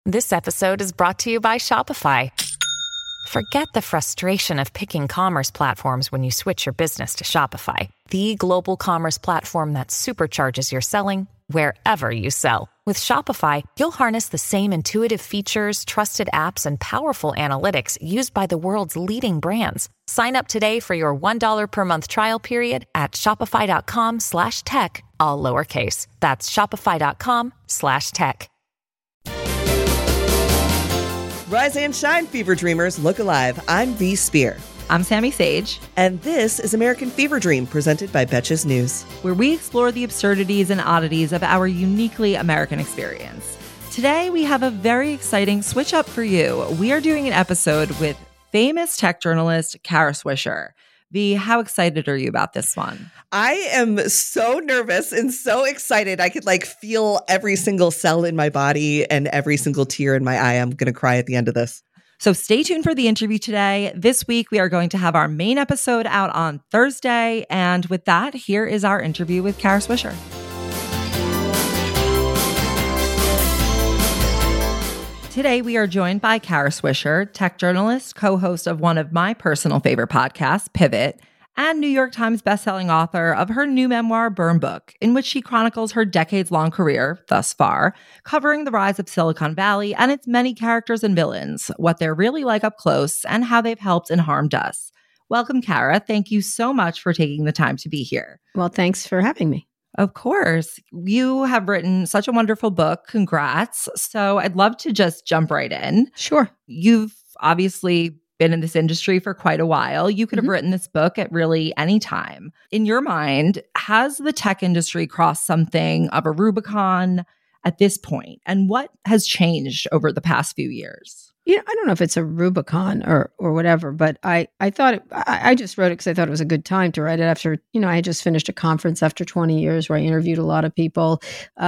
This episode is brought to you by Shopify. Forget the frustration of picking commerce platforms when you switch your business to Shopify, the global commerce platform that supercharges your selling wherever you sell. With Shopify, you'll harness the same intuitive features, trusted apps, and powerful analytics used by the world's leading brands. Sign up today for your $1 per month trial period at shopify.com/tech, all lowercase. That's shopify.com/tech. Rise and shine, Fever Dreamers. Look alive. I'm Bee Spear. I'm Sammy Sage. And this is American Fever Dream, presented by Betches News, where we explore the absurdities and oddities of our uniquely American experience. Today, we have a very exciting switch up for you. We are doing an episode with famous tech journalist Kara Swisher. V, how excited are you about this one? I am so nervous and so excited. I could feel every single cell in my body and every single tear in my eye. I'm going to cry at the end of this. So stay tuned for the interview today. This week, we are going to have our main episode out on Thursday. And with that, here is our interview with Kara Swisher. Today, we are joined by Kara Swisher, tech journalist, co-host of one of my personal favorite podcasts, Pivot, and New York Times bestselling author of her new memoir, Burn Book, in which she chronicles her decades-long career, thus far, covering the rise of Silicon Valley and its many characters and villains, what they're really like up close, and how they've helped and harmed us. Welcome, Kara. Thank you so much for taking the time to be here. Well, thanks for having me. Of course. You have written such a wonderful book. Congrats. So I'd love to just jump right in. Sure. You've obviously been in this industry for quite a while. You could have written this book at really any time. In your mind, has the tech industry crossed something of a Rubicon at this point? And what has changed over the past few years? I don't know if it's a Rubicon or whatever, but I thought I just wrote it because I thought it was a good time to write it after, I had just finished a conference after 20 years where I interviewed a lot of people.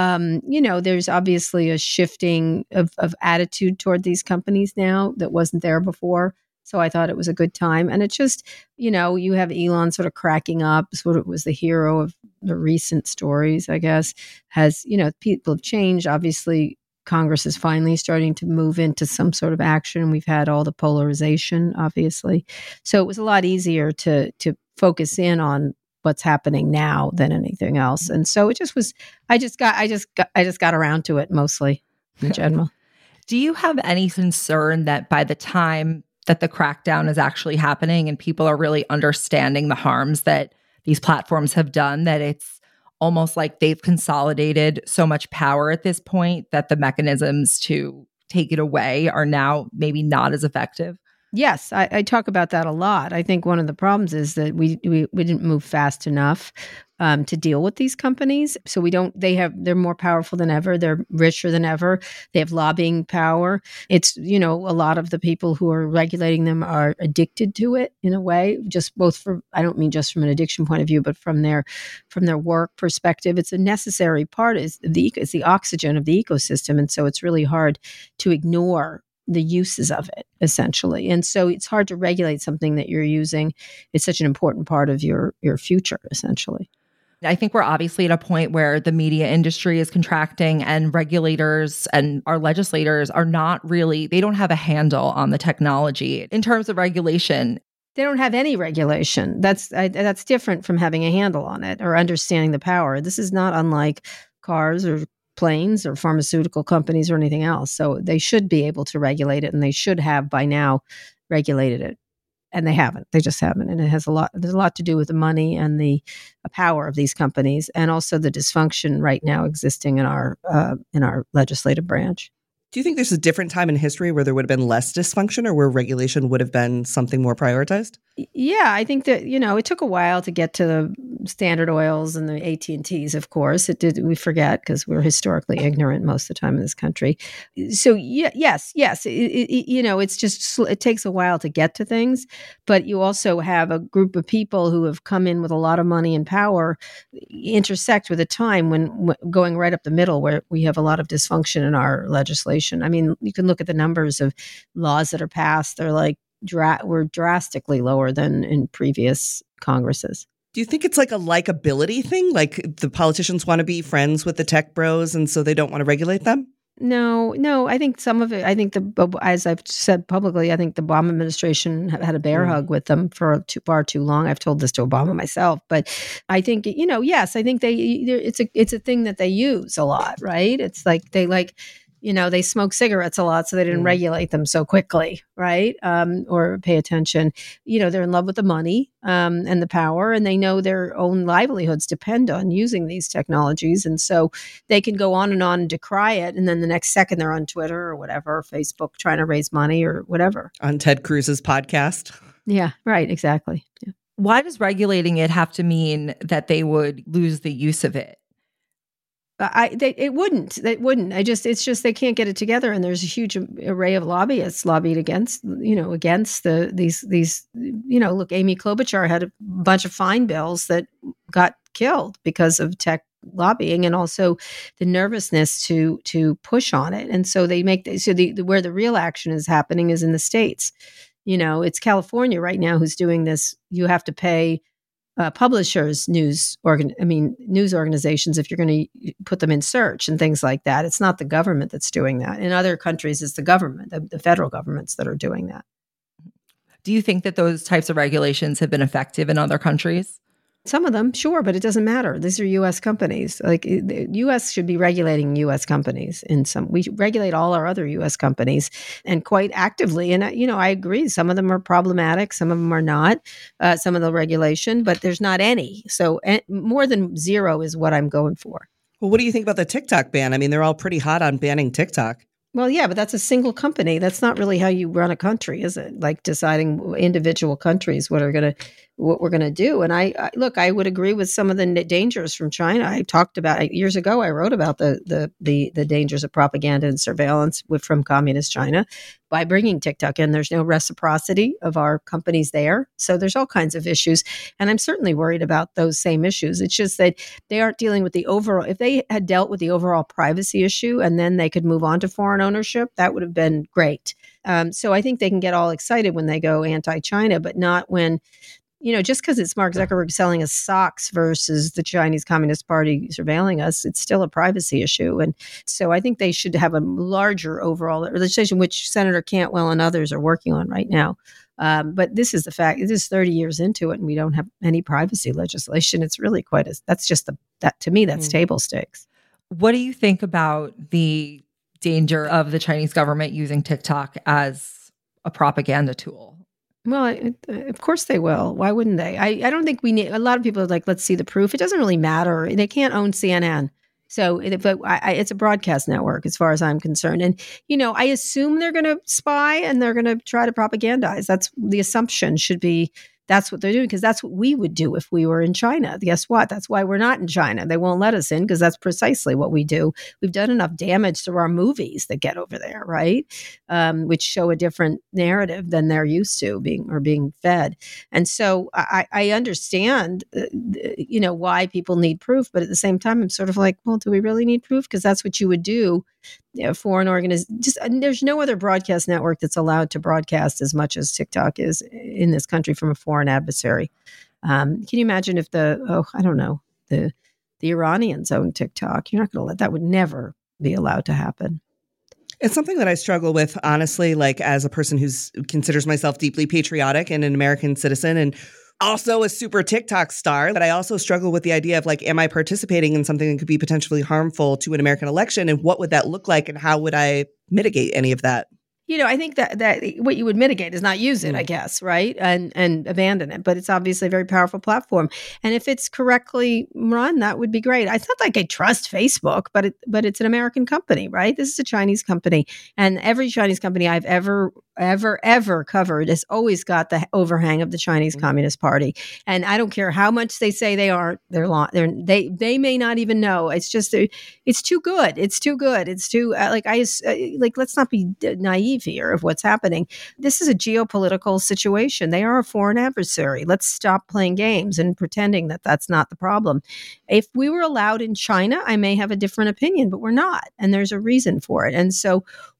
There's obviously a shifting of attitude toward these companies now that wasn't there before. So I thought it was a good time. And it's just, you have Elon sort of cracking up, sort of was the hero of the recent stories, I guess, people have changed. Obviously, Congress is finally starting to move into some sort of action. We've had all the polarization, obviously. So it was a lot easier to focus in on what's happening now than anything else. And so it just was, I just got around to it mostly in general. Do you have any concern that by the time that the crackdown is actually happening and people are really understanding the harms that these platforms have done, that it's almost like they've consolidated so much power at this point that the mechanisms to take it away are now maybe not as effective? Yes, I talk about that a lot. I think one of the problems is that we didn't move fast enough to deal with these companies. So they're more powerful than ever. They're richer than ever. They have lobbying power. It's, a lot of the people who are regulating them are addicted to it in a way, I don't mean just from an addiction point of view, but from their work perspective. It's a necessary part. It's the oxygen of the ecosystem. And so it's really hard to ignore the uses of it, essentially. And so it's hard to regulate something that you're using. It's such an important part of your future, essentially. I think we're obviously at a point where the media industry is contracting and regulators and our legislators are they don't have a handle on the technology in terms of regulation. They don't have any regulation. That's different from having a handle on it or understanding the power. This is not unlike cars or planes or pharmaceutical companies or anything else. So they should be able to regulate it, and they should have by now regulated it. And they haven't. They just haven't. And there's a lot to do with the money and the power of these companies, and also the dysfunction right now existing in our legislative branch. Do you think there's a different time in history where there would have been less dysfunction or where regulation would have been something more prioritized? Yeah, I think that, it took a while to get to the Standard Oils and the AT&Ts, of course. It did. We forget because we're historically ignorant most of the time in this country. So yes. It's just, it takes a while to get to things, but you also have a group of people who have come in with a lot of money and power intersect with a time when going right up the middle where we have a lot of dysfunction in our legislation. I mean, you can look at the numbers of laws that are passed. They're like, we're drastically lower than in previous Congresses. Do you think it's like a likability thing? Like the politicians want to be friends with the tech bros and so they don't want to regulate them? No. I think some of it. I think as I've said publicly, I think the Obama administration had a bear hug with them for far too long. I've told this to Obama myself, but I think yes, I think it's a thing that they use a lot, right? It's like they smoke cigarettes a lot, so they didn't regulate them so quickly, right? Or pay attention. They're in love with the money and the power, and they know their own livelihoods depend on using these technologies. And so they can go on and decry it. And then the next second they're on Twitter or whatever, Facebook, trying to raise money or whatever. On Ted Cruz's podcast. Yeah, right. Exactly. Yeah. Why does regulating it have to mean that they would lose the use of it? It wouldn't. It's just they can't get it together, and there's a huge array of lobbyists lobbied against these. Look, Amy Klobuchar had a bunch of fine bills that got killed because of tech lobbying, and also the nervousness to push on it. And so they make where the real action is happening is in the states. It's California right now who's doing this. You have to pay publishers, news organizations, if you're going to put them in search and things like that. It's not the government that's doing that. In other countries, it's the government, the federal governments that are doing that. Do you think that those types of regulations have been effective in other countries? Some of them, sure, but it doesn't matter. These are U.S. companies. Like the U.S. should be regulating U.S. companies. We regulate all our other U.S. companies, and quite actively. And I agree. Some of them are problematic. Some of them are not. Some of the regulation, but there's not any. So more than zero is what I'm going for. Well, what do you think about the TikTok ban? I mean, they're all pretty hot on banning TikTok. Well, yeah, but that's a single company. That's not really how you run a country, is it? Like deciding individual countries what we're going to do. And I I would agree with some of the dangers from China. I talked about years ago. I wrote about the dangers of propaganda and surveillance from communist China by bringing TikTok in. There's no reciprocity of our companies there, so there's all kinds of issues. And I'm certainly worried about those same issues. It's just that they aren't dealing with the overall. If they had dealt with the overall privacy issue and then they could move on to foreign ownership, that would have been great. So I think they can get all excited when they go anti-China, but not when. Just because it's Mark Zuckerberg selling us socks versus the Chinese Communist Party surveilling us, it's still a privacy issue. And so I think they should have a larger overall legislation, which Senator Cantwell and others are working on right now. But this is the fact. It is 30 years into it, and we don't have any privacy legislation. It's really to me, that's table stakes. What do you think about the danger of the Chinese government using TikTok as a propaganda tool? Well, of course they will. Why wouldn't they? I don't think we need. A lot of people are like, let's see the proof. It doesn't really matter. They can't own CNN. So it's a broadcast network as far as I'm concerned. And, I assume they're going to spy and they're going to try to propagandize. That's the assumption should be. That's what they're doing, because that's what we would do if we were in China. Guess what? That's why we're not in China. They won't let us in because that's precisely what we do. We've done enough damage through our movies that get over there, right? Which show a different narrative than they're used to being fed. And so I understand, why people need proof. But at the same time, I'm sort of like, well, do we really need proof? Because that's what you would do. Foreign organization. There's no other broadcast network that's allowed to broadcast as much as TikTok is in this country from a foreign adversary. Can you imagine if the Iranians own TikTok? You're not going to that would never be allowed to happen. It's something that I struggle with, honestly, like as a person who considers myself deeply patriotic and an American citizen and also a super TikTok star. But I also struggle with the idea of like, am I participating in something that could be potentially harmful to an American election? And what would that look like? And how would I mitigate any of that? I think that what you would mitigate is not use it, I guess, right? And abandon it. But it's obviously a very powerful platform. And if it's correctly run, that would be great. It's not like I trust Facebook, but it's an American company, right? This is a Chinese company. And every Chinese company I've ever covered has always got the overhang of the Chinese Communist Party. And I don't care how much they say they aren't, they may not even know. It's just, it's too good. It's too good. It's too, let's not be naive here of what's happening. This is a geopolitical situation. They are a foreign adversary. Let's stop playing games and pretending that that's not the problem. If we were allowed in China, I may have a different opinion, but we're not. And there's a reason for it. And so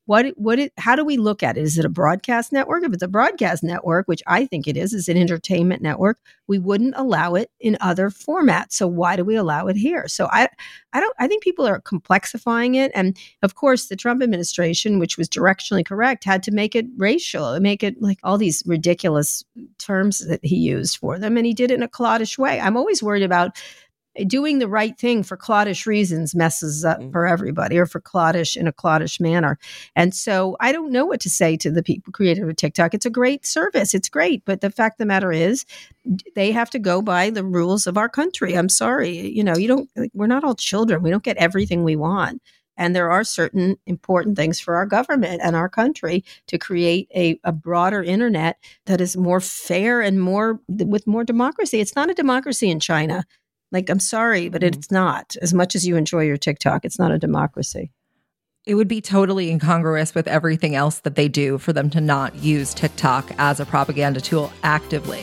how do we look at it? Is it a broadcast network? If it's a broadcast network, which I think it is an entertainment network, we wouldn't allow it in other formats. So why do we allow it here? So I think people are complexifying it. And of course, the Trump administration, which was directionally correct, had to make it racial, make it like all these ridiculous terms that he used for them. And he did it in a cloddish way. I'm always worried about doing the right thing for cloddish reasons messes up for everybody, or for cloddish in a cloddish manner. And so I don't know what to say to the people created with TikTok. It's a great service. It's great. But the fact of the matter is they have to go by the rules of our country. I'm sorry. We're not all children. We don't get everything we want. And there are certain important things for our government and our country to create a broader internet that is more fair and with more democracy. It's not a democracy in China. Like, I'm sorry, but it's not. As much as you enjoy your TikTok, it's not a democracy. It would be totally incongruous with everything else that they do for them to not use TikTok as a propaganda tool actively.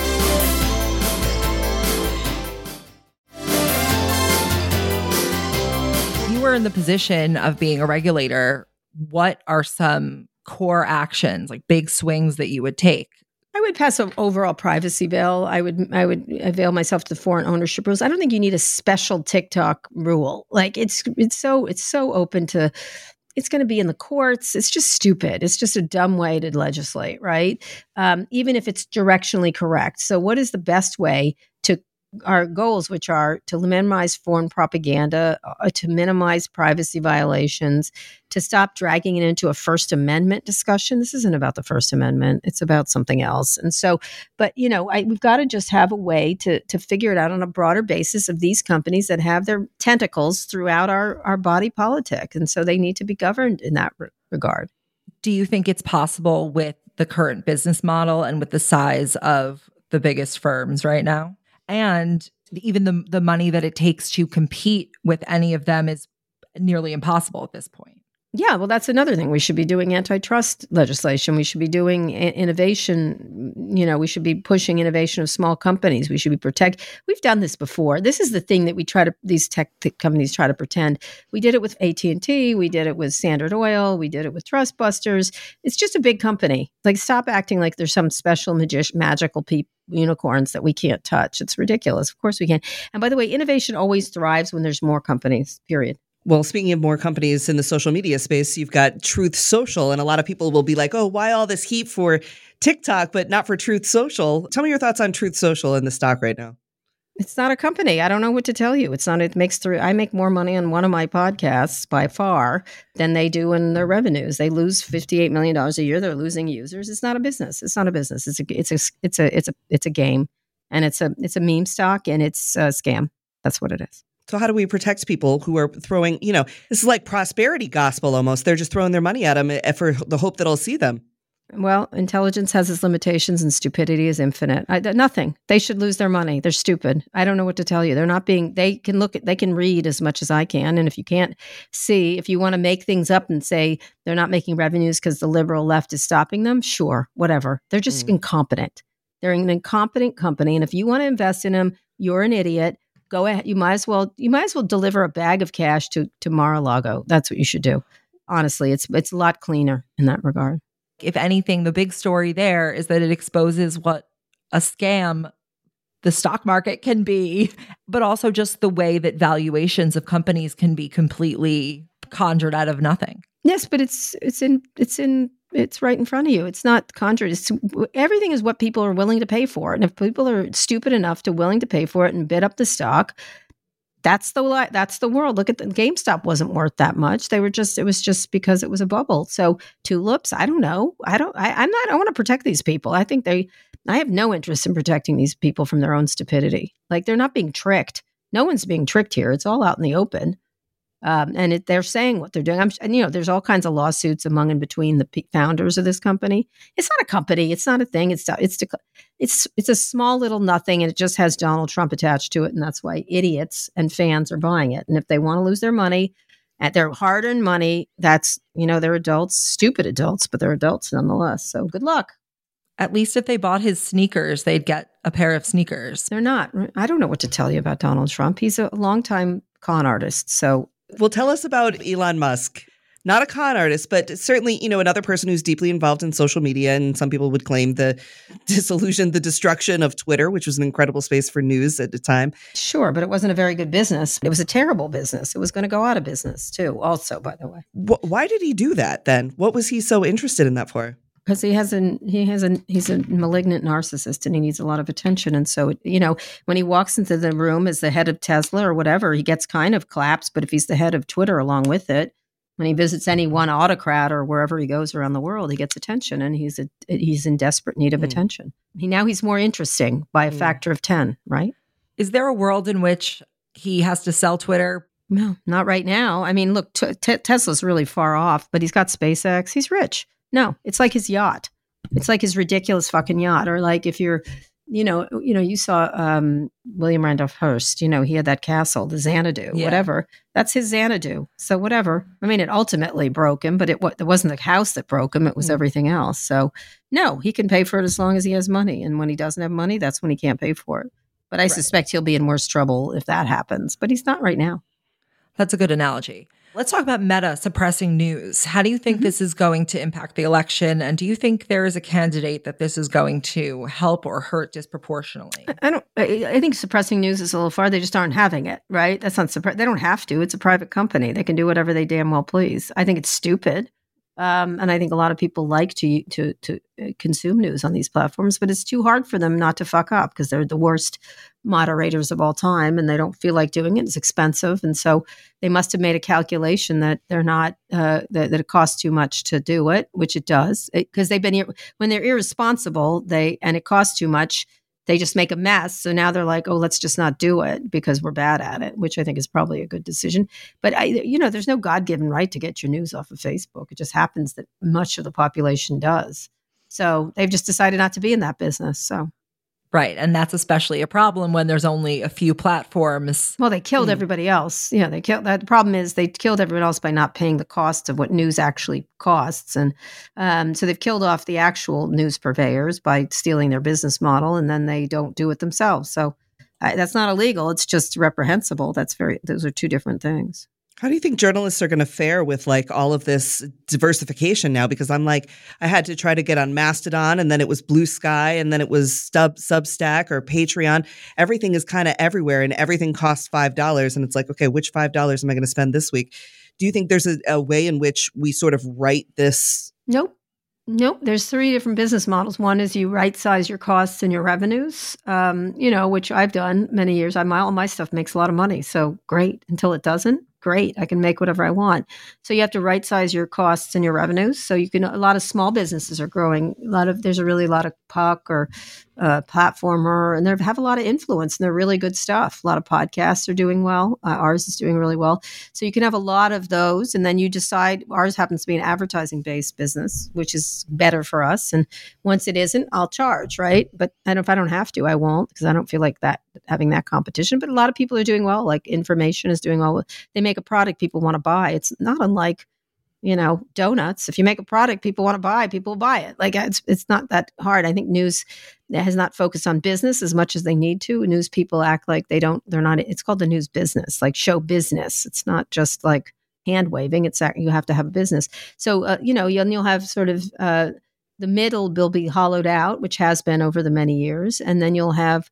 You were in the position of being a regulator. What are some core actions, like big swings that you would take? I would pass an overall privacy bill. I would avail myself to the foreign ownership rules. I don't think you need a special TikTok rule. Like it's so open to, it's going to be in the courts. It's just stupid. It's just a dumb way to legislate, right? Even if it's directionally correct. So what is the best way to our goals, which are to minimize foreign propaganda, to minimize privacy violations, to stop dragging it into a First Amendment discussion. This isn't about the First Amendment. It's about something else. And so, but, we've got to just have a way to figure it out on a broader basis of these companies that have their tentacles throughout our body politic. And so they need to be governed in that regard. Do you think it's possible with the current business model and with the size of the biggest firms right now? And even the money that it takes to compete with any of them is nearly impossible at this point. Yeah, well, that's another thing. We should be doing antitrust legislation. We should be doing innovation. We should be pushing innovation of small companies. We should be We've done this before. This is the thing that these tech companies try to pretend. We did it with AT&T. We did it with Standard Oil. We did it with Trustbusters. It's just a big company. Like, stop acting like there's some special magical unicorns that we can't touch. It's ridiculous. Of course we can. And by the way, innovation always thrives when there's more companies, period. Well, speaking of more companies in the social media space, you've got Truth Social, and a lot of people will be like, oh, why all this heat for TikTok, but not for Truth Social? Tell me your thoughts on Truth Social in the stock right now. It's not a company. I don't know what to tell you. I make more money on one of my podcasts by far than they do in their revenues. They lose $58 million a year. They're losing users. It's not a business. It's not a business. It's a game, and it's a meme stock, and it's a scam. That's what it is. So how do we protect people who are throwing, this is like prosperity gospel almost. They're just throwing their money at them for the hope that I'll see them. Well, intelligence has its limitations and stupidity is infinite. Nothing. They should lose their money. They're stupid. I don't know what to tell you. They can read as much as I can. And if you can't see, if you want to make things up and say they're not making revenues because the liberal left is stopping them, sure, whatever. They're just incompetent. They're an incompetent company. And if you want to invest in them, you're an idiot. Go ahead. You might as well deliver a bag of cash to Mar-a-Lago. That's what you should do. Honestly, it's a lot cleaner in that regard. If anything, the big story there is that it exposes what a scam the stock market can be, but also just the way that valuations of companies can be completely conjured out of nothing. Yes, but it's right in front of you. It's not conjured. Everything is what people are willing to pay for. And if people are stupid enough to willing to pay for it and bid up the stock, that's the world. Look at GameStop wasn't worth that much. It was just because it was a bubble. So tulips, I don't know. I want to protect these people. I have no interest in protecting these people from their own stupidity. Like, they're not being tricked. No one's being tricked here. It's all out in the open. And they're saying what they're doing. There's all kinds of lawsuits among and between the founders of this company. It's not a company. It's not a thing. It's a small little nothing, and it just has Donald Trump attached to it, and that's why idiots and fans are buying it. And if they want to lose their money, at their hard-earned money, that's they're adults, stupid adults, but they're adults nonetheless. So good luck. At least if they bought his sneakers, they'd get a pair of sneakers. They're not. I don't know what to tell you about Donald Trump. He's a longtime con artist. So. Well, tell us about Elon Musk. not a con artist, but certainly, another person who's deeply involved in social media. And some people would claim the destruction of Twitter, which was an incredible space for news at the time. Sure, but it wasn't a very good business. It was a terrible business. It was going to go out of business too, also, by the way. Why did he do that then? What was he so interested in that for? Because he's a malignant narcissist and he needs a lot of attention. And so, when he walks into the room as the head of Tesla or whatever, he gets kind of claps. But if he's the head of Twitter along with it, when he visits any one autocrat or wherever he goes around the world, he gets attention, and he's in desperate need of attention. He's more interesting by a factor of 10, right? Is there a world in which he has to sell Twitter? No, not right now. I mean, look, Tesla's really far off, but he's got SpaceX. He's rich. No, it's like his yacht. It's like his ridiculous fucking yacht. Or like if you're, you saw William Randolph Hearst, he had that castle, the Xanadu, whatever. That's his Xanadu. So whatever. I mean, it ultimately broke him, but it wasn't the house that broke him. It was everything else. So no, he can pay for it as long as he has money. And when he doesn't have money, that's when he can't pay for it. But I suspect he'll be in worse trouble if that happens. But he's not right now. That's a good analogy. Let's talk about Meta suppressing news. How do you think this is going to impact the election? And do you think there is a candidate that this is going to help or hurt disproportionately? I think suppressing news is a little far. They just aren't having it, right? That's not they don't have to. It's a private company. They can do whatever they damn well please. I think it's stupid. And I think a lot of people like to consume news on these platforms, but it's too hard for them not to fuck up because they're the worst moderators of all time and they don't feel like doing it. It's expensive. And so they must have made a calculation that they're not, that it costs too much to do it, which it does. Because when they're irresponsible, and it costs too much, they just make a mess. So now they're like, oh, let's just not do it because we're bad at it, which I think is probably a good decision. But, there's no God-given right to get your news off of Facebook. It just happens that much of the population does. So they've just decided not to be in that business. So. Right. And that's especially a problem when there's only a few platforms. Well, they killed everybody else. Yeah, the problem is they killed everyone else by not paying the cost of what news actually costs. And so they've killed off the actual news purveyors by stealing their business model, and then they don't do it themselves. So that's not illegal. It's just reprehensible. Those are two different things. How do you think journalists are going to fare with all of this diversification now? Because I had to try to get on Mastodon, and then it was Blue Sky, and then it was Substack or Patreon. Everything is kind of everywhere, and everything costs $5. And it's like, okay, which $5 am I going to spend this week? Do you think there's a way in which we sort of write this? Nope. There's 3 different business models. One is you right size your costs and your revenues, which I've done many years. All my stuff makes a lot of money. So great. Until it doesn't. Great. I can make whatever I want. So you have to right size your costs and your revenues. So a lot of small businesses are growing. There's a lot of Puck or Platformer, and they have a lot of influence, and they're really good stuff. A lot of podcasts are doing well. Ours is doing really well. So you can have a lot of those, and then you decide. Ours happens to be an advertising-based business, which is better for us. And once it isn't, I'll charge, right? But if I don't have to, I won't, because I don't feel like that having that competition. But a lot of people are doing well. Like Information is doing well. They make a product people want to buy. It's not unlike donuts. If you make a product people want to buy, people will buy it. Like it's not that hard. I think news has not focused on business as much as they need to. News people act like they're not, it's called the news business, like show business. It's not just like hand waving. You have to have a business. So, you'll have sort of, the middle will be hollowed out, which has been over the many years. And then you'll have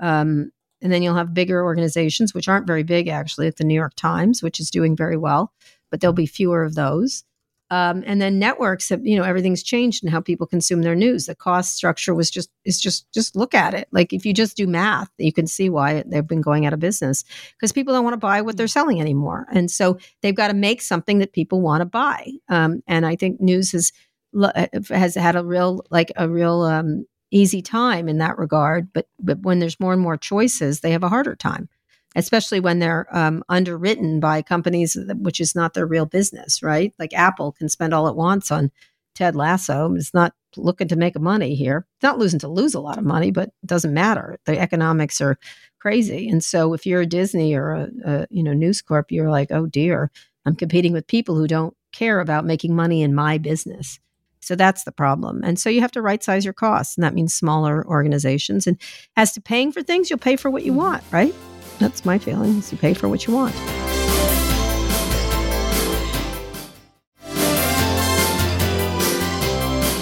bigger organizations, which aren't very big actually, at the New York Times, which is doing very well, but there'll be fewer of those. And then networks have, everything's changed in how people consume their news. The cost structure is just look at it. Like if you just do math, you can see why they've been going out of business, because people don't want to buy what they're selling anymore. And so they've got to make something that people want to buy. And I think news has had a real easy time in that regard. But when there's more and more choices, they have a harder time, especially when they're underwritten by companies, which is not their real business, right? Like Apple can spend all it wants on Ted Lasso. It's not looking to make money here. It's not losing to lose a lot of money, but it doesn't matter. The economics are crazy. And so if you're a Disney or a News Corp, you're like, oh dear, I'm competing with people who don't care about making money in my business. So that's the problem. And so you have to right size your costs. And that means smaller organizations. And as to paying for things, you'll pay for what you want, right? That's my feeling, is you pay for what you want.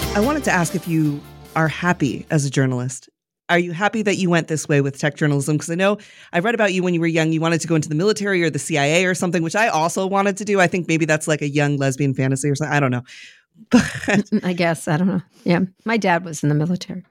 I wanted to ask if you are happy as a journalist. Are you happy that you went this way with tech journalism? Because I know I read about you when you were young. You wanted to go into the military or the CIA or something, which I also wanted to do. I think maybe that's like a young lesbian fantasy or something. I don't know. But I guess. I don't know. Yeah. My dad was in the military.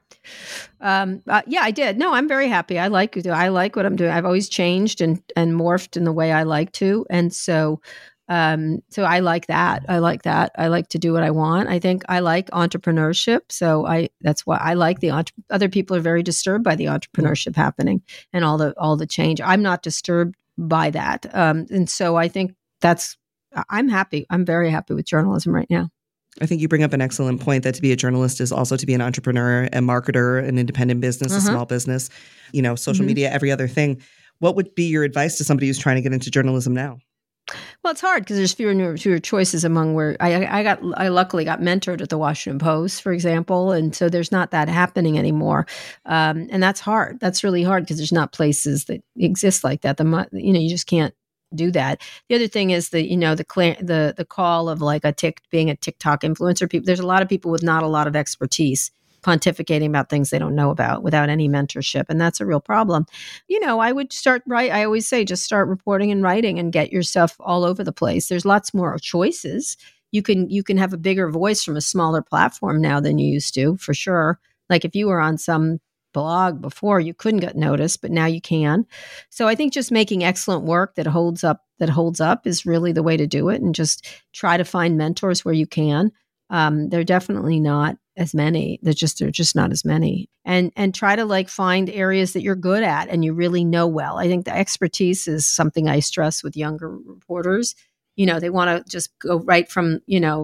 Yeah, I did. No, I'm very happy. I like what I'm doing. I've always changed and morphed in the way I like to. And so I like that. I like that. I like to do what I want. I think I like entrepreneurship. So that's why I like other people are very disturbed by the entrepreneurship happening and all the change. I'm not disturbed by that. And so I think I'm happy. I'm very happy with journalism right now. I think you bring up an excellent point that to be a journalist is also to be an entrepreneur, a marketer, an independent business, a small business, social media, every other thing. What would be your advice to somebody who's trying to get into journalism now? Well, it's hard because there's fewer choices among where I luckily got mentored at the Washington Post, for example, and so there's not that happening anymore, and that's hard. That's really hard because there's not places that exist like that. You just can't do that. The other thing is the call of like being a TikTok influencer. People, there's a lot of people with not a lot of expertise pontificating about things they don't know about without any mentorship. And that's a real problem. I would I always say, just start reporting and writing and get yourself all over the place. There's lots more choices. You can have a bigger voice from a smaller platform now than you used to, for sure. Like if you were on some blog before, you couldn't get noticed, but now you can. So I think just making excellent work that holds up is really the way to do it, and just try to find mentors where you can. They're definitely not as many. They're just not as many. And try to find areas that you're good at and you really know well. I think the expertise is something I stress with younger reporters. They want to just go right from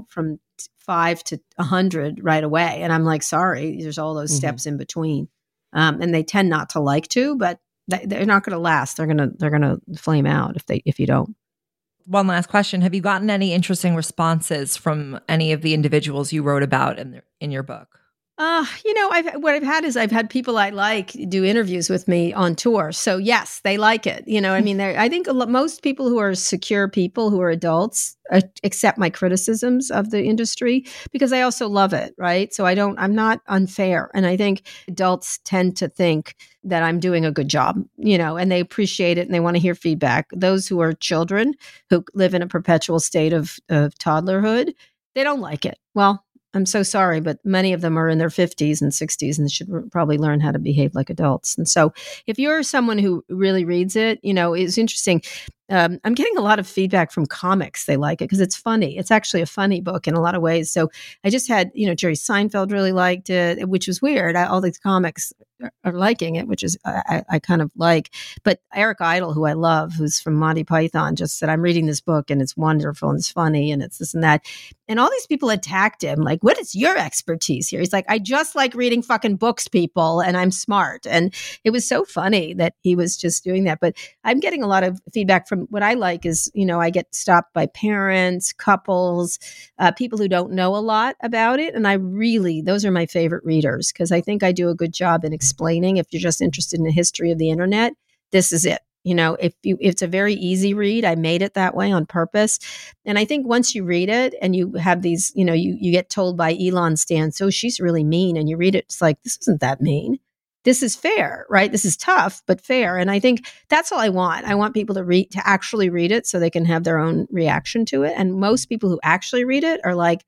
5 to 100 right away. And I'm like, sorry, there's all those steps in between. And they tend not to like to, but they're not going to last. They're going to flame out if you don't. One last question. Have you gotten any interesting responses from any of the individuals you wrote about in your book? I've had people I like do interviews with me on tour. So yes, they like it. I think most people who are secure people who are adults accept my criticisms of the industry because I also love it. Right. So I'm not unfair. And I think adults tend to think that I'm doing a good job, and they appreciate it and they want to hear feedback. Those who are children who live in a perpetual state of toddlerhood, they don't like it. Well, I'm so sorry, but many of them are in their 50s and 60s and should probably learn how to behave like adults. And so if you're someone who really reads it, it's interesting. I'm getting a lot of feedback from comics. They like it because it's funny. It's actually a funny book in a lot of ways. So I just had, Jerry Seinfeld really liked it, which was weird. All these comics are liking it, which is I kind of like. But Eric Idle, who I love, who's from Monty Python, just said, I'm reading this book and it's wonderful and it's funny and it's this and that. And all these people attacked him like, what is your expertise here? He's like, I just like reading fucking books, people, and I'm smart. And it was so funny that he was just doing that. But I'm getting a lot of feedback from what I like is, I get stopped by parents, couples, people who don't know a lot about it. And those are my favorite readers because I think I do a good job in explaining. If you're just interested in the history of the internet, this is it. It's a very easy read. I made it that way on purpose. And I think once you read it and you have these, you get told by Elon Stan, so she's really mean. And you read it, it's like, this isn't that mean. This is fair, right? This is tough, but fair. And I think that's all I want. I want people to actually read it so they can have their own reaction to it. And most people who actually read it are like,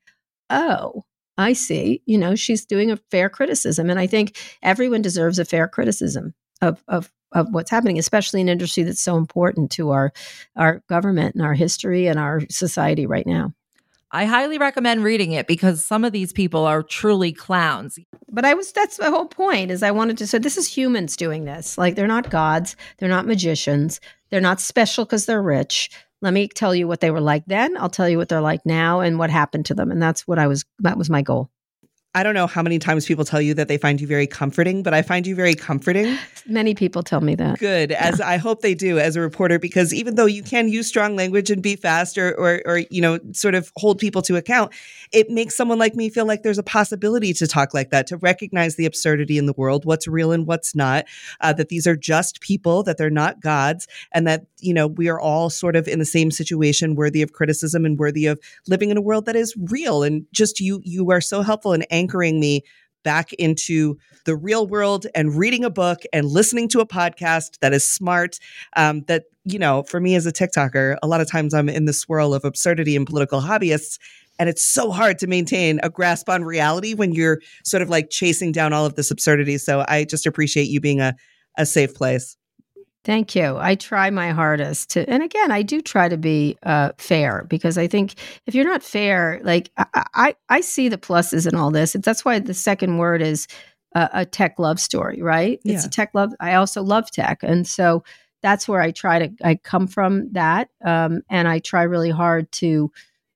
oh, I see, she's doing a fair criticism. And I think everyone deserves a fair criticism of what's happening, especially in an industry that's so important to our government and our history and our society right now. I highly recommend reading it because some of these people are truly clowns. But that's the whole point is I wanted to say this is humans doing this. Like they're not gods. They're not magicians. They're not special because they're rich. Let me tell you what they were like then. I'll tell you what they're like now and what happened to them. And that was my goal. I don't know how many times people tell you that they find you very comforting, but I find you very comforting. Many people tell me that. Good, as I hope they do as a reporter, because even though you can use strong language and be fast or sort of hold people to account, it makes someone like me feel like there's a possibility to talk like that, to recognize the absurdity in the world, what's real and what's not, that these are just people, that they're not gods, and that, we are all sort of in the same situation, worthy of criticism and worthy of living in a world that is real. And just you are so helpful in anchoring anchoring me back into the real world and reading a book and listening to a podcast that is smart. That, for me as a TikToker, a lot of times I'm in the swirl of absurdity and political hobbyists. And it's so hard to maintain a grasp on reality when you're sort of like chasing down all of this absurdity. So I just appreciate you being a safe place. Thank you. I try my hardest to, and again, I do try to be fair, because I think if you're not fair, like I see the pluses in all this. That's why the second word is a tech love story, right? It's a tech love. I also love tech. And so that's where I come from that. And I try really hard to,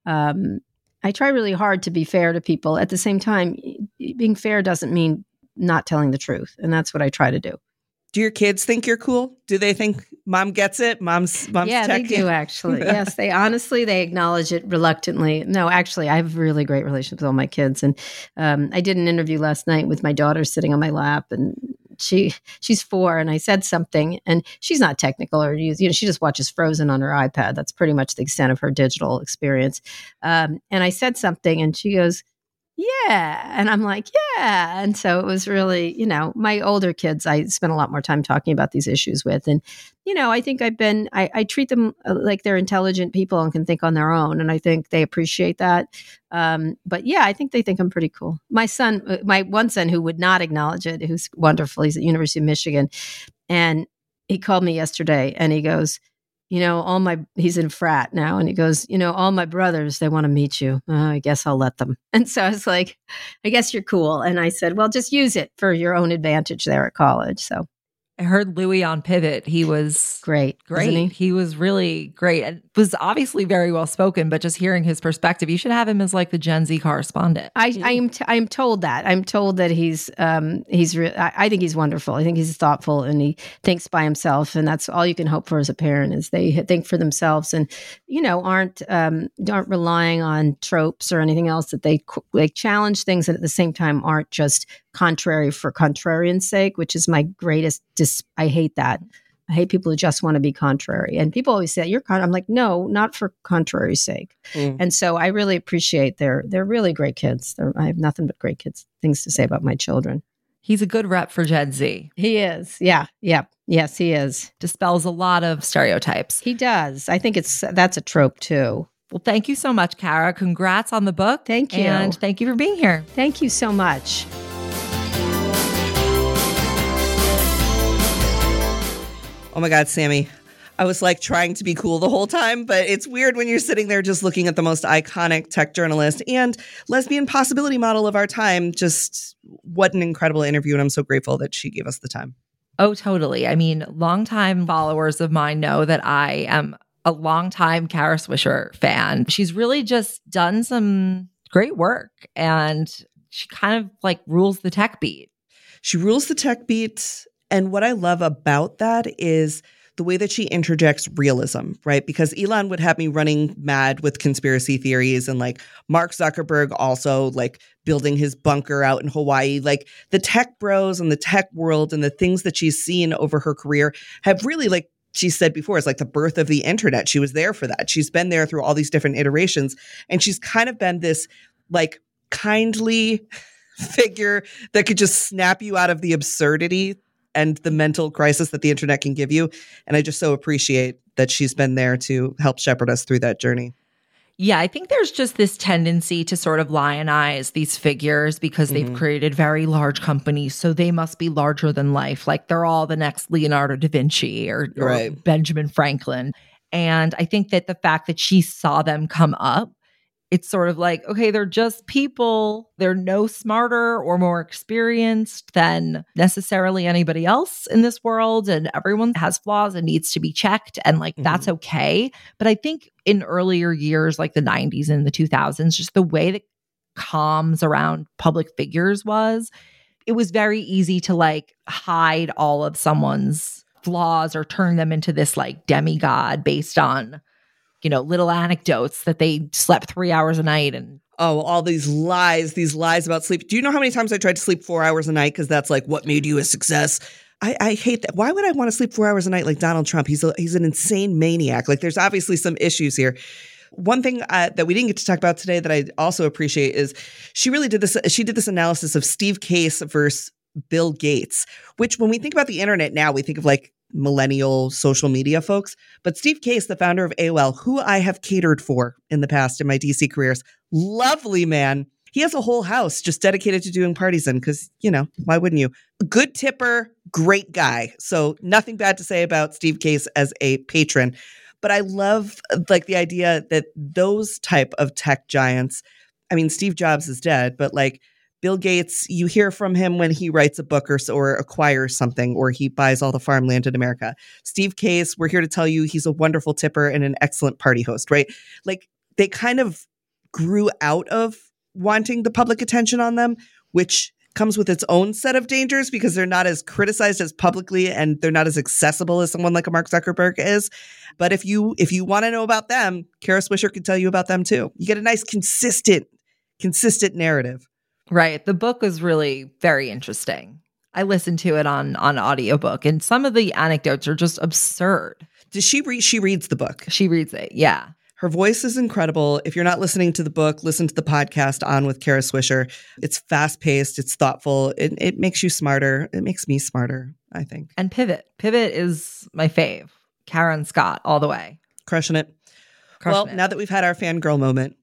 be fair to people. At the same time, being fair doesn't mean not telling the truth. And that's what I try to do. Do your kids think you're cool? Do they think mom gets it? Mom's yeah, tech? They do actually. Yes, they acknowledge it reluctantly. No, actually, I have a really great relationship with all my kids. And I did an interview last night with my daughter sitting on my lap, and she's 4, and I said something, and she's not technical or she just watches Frozen on her iPad. That's pretty much the extent of her digital experience. And I said something, and she goes, yeah. And I'm like, yeah. And so it was really, my older kids, I spent a lot more time talking about these issues with. And, I think I treat them like they're intelligent people and can think on their own. And I think they appreciate that. But yeah, I think they think I'm pretty cool. My one son who would not acknowledge it, who's wonderful, he's at the University of Michigan. And he called me yesterday and he goes, he's in frat now. And he goes, all my brothers, they want to meet you. I guess I'll let them. And so I was like, I guess you're cool. And I said, well, just use it for your own advantage there at college. So I heard Louis on Pivot. He was great. He was really great and was obviously very well spoken, but just hearing his perspective, you should have him as like the Gen Z correspondent. I am told that. I'm told that I think he's wonderful. I think he's thoughtful and he thinks by himself, and that's all you can hope for as a parent is they think for themselves and aren't relying on tropes or anything else, that they challenge things and at the same time aren't just contrary for contrarian's sake, which is my greatest I hate that. I hate people who just want to be contrary. And people always say, I'm like, no, not for contrary's sake. And so I really appreciate they're really great kids. I have nothing but great things to say about my children. He's a good rep for Gen Z. He is. Yeah. Yes, he is. Dispels a lot of stereotypes. He does. I think that's a trope too. Well, thank you so much, Kara. Congrats on the book. Thank you. And thank you for being here. Thank you so much. Oh my God, Sammy. I was like trying to be cool the whole time, but it's weird when you're sitting there just looking at the most iconic tech journalist and lesbian possibility model of our time. Just what an incredible interview. And I'm so grateful that she gave us the time. Oh, totally. I mean, longtime followers of mine know that I am a longtime Kara Swisher fan. She's really just done some great work and she kind of like rules the tech beat. She rules the tech beat. And what I love about that is the way that she interjects realism, right? Because Elon would have me running mad with conspiracy theories and like Mark Zuckerberg also like building his bunker out in Hawaii. Like the tech bros and the tech world and the things that she's seen over her career have really, like she said before, it's like the birth of the internet. She was there for that. She's been there through all these different iterations. And she's kind of been this like kindly figure that could just snap you out of the absurdity and the mental crisis that the internet can give you. And I just so appreciate that she's been there to help shepherd us through that journey. Yeah, I think there's just this tendency to sort of lionize these figures because they've created very large companies, so they must be larger than life. Like they're all the next Leonardo da Vinci or Benjamin Franklin. And I think that the fact that she saw them come up, it's sort of like, okay, they're just people. They're no smarter or more experienced than necessarily anybody else in this world. And everyone has flaws and needs to be checked. And like, that's okay. But I think in earlier years, like the 90s and the 2000s, just the way that comms around public figures it was very easy to like hide all of someone's flaws or turn them into this like demigod based on little anecdotes that they slept 3 hours a night and all these lies about sleep. Do you know how many times I tried to sleep 4 hours a night? Because that's like what made you a success. I hate that. Why would I want to sleep 4 hours a night like Donald Trump? He's an insane maniac. Like there's obviously some issues here. One thing that we didn't get to talk about today that I also appreciate is she did this analysis of Steve Case versus Bill Gates, which when we think about the internet now, we think of like millennial social media folks. But Steve Case, the founder of AOL, who I have catered for in the past in my DC careers, lovely man. He has a whole house just dedicated to doing parties in because, why wouldn't you? Good tipper, great guy. So nothing bad to say about Steve Case as a patron. But I love like the idea that those type of tech giants, I mean, Steve Jobs is dead, but like Bill Gates, you hear from him when he writes a book or acquires something, or he buys all the farmland in America. Steve Case, we're here to tell you he's a wonderful tipper and an excellent party host, right? Like they kind of grew out of wanting the public attention on them, which comes with its own set of dangers because they're not as criticized as publicly and they're not as accessible as someone like a Mark Zuckerberg is. But if you want to know about them, Kara Swisher can tell you about them too. You get a nice consistent narrative. Right. The book was really very interesting. I listened to it on audiobook, and some of the anecdotes are just absurd. Does she read? She reads the book. She reads it. Yeah. Her voice is incredible. If you're not listening to the book, listen to the podcast On with Kara Swisher. It's fast-paced. It's thoughtful. It makes you smarter. It makes me smarter, I think. And Pivot. Pivot is my fave. Karen Scott, all the way. Crushing it. Now that we've had our fangirl moment,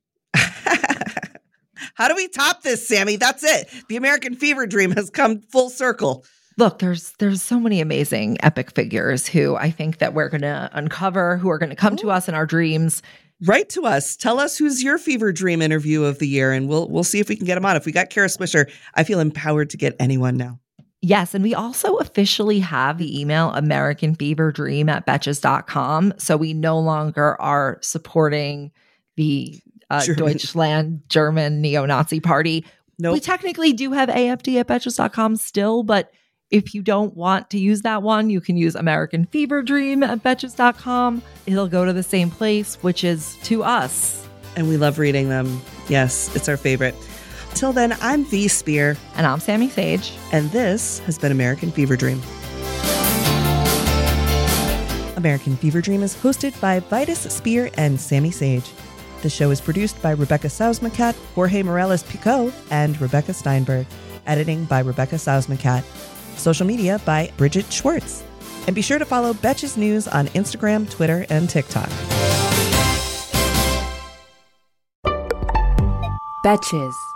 how do we top this, Sammy? That's it. The American Fever Dream has come full circle. Look, there's so many amazing epic figures who I think that we're going to uncover, who are going to come to us in our dreams. Write to us. Tell us who's your fever dream interview of the year, and we'll see if we can get them on. If we got Kara Swisher, I feel empowered to get anyone now. Yes, and we also officially have the email americanfeverdream@betches.com. So we no longer are supporting the Deutschland German neo-Nazi party. Nope. We technically do have AFD@betches.com still, but if you don't want to use that one, you can use americanfeverdream@betches.com. It'll go to the same place, which is to us. And we love reading them. Yes, it's our favorite. Till then, I'm V. Spear. And I'm Sammy Sage. And this has been American Fever Dream. American Fever Dream is hosted by Vitus Spear and Sammy Sage. The show is produced by Rebecca Sausmacat, Jorge Morales-Pico, and Rebecca Steinberg. Editing by Rebecca Sausmacat. Social media by Bridget Schwartz. And be sure to follow Betches News on Instagram, Twitter, and TikTok. Betches.